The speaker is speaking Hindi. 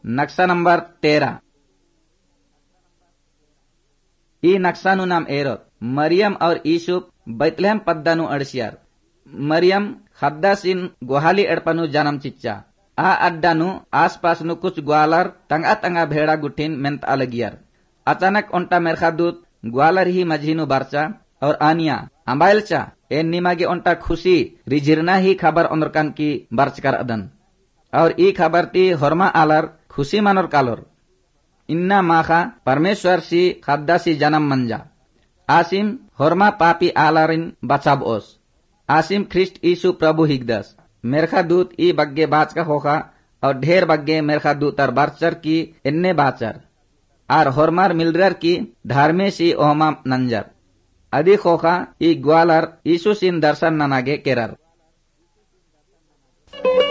नक्शा नंबर 13। ಈ ನಕ್ಸಾನು ನಾಮ್ ಏರೋತ್ ಮರಿಯಂ और ईसुप बैतलहम पद्दानु अड़सियार मरियम खद्दासिन गोहाली एड़पनु जानम चिच्चा आ अड्डानु आसपास नु कुछ ग्वालर तंगा तंगा भेड़ा गुठिन मेंत अलगियार अचानक ओंटा मेरखादूत ग्वालर ही मझीनु बारचा और आनिया अंबाइलचा एन निमागे ओंटा खुशी रिजिरना ही खबर ओनरकान की बारचकार अदन और ई खबर ती हरमा आलर खुशी मनोर कालोर इन्ना माखा परमेश्वर सी खद्दासी जन्म मंजा आसिम हरमा पापी आलारिन बचाब ओस आसिम ख्रिस्ट ईसु प्रभु हिगदस मेरखा दूत ई बग्गे बाच का होखा और ढेर बग्गे मेरखा दूतर बारचर की इन्ने बाचर आर हरमार मिलरर की धार्मे सी ओहमा नंजर अधिक होखा ई ग्वालर ईसु सिन दर्शन ननागे केरर।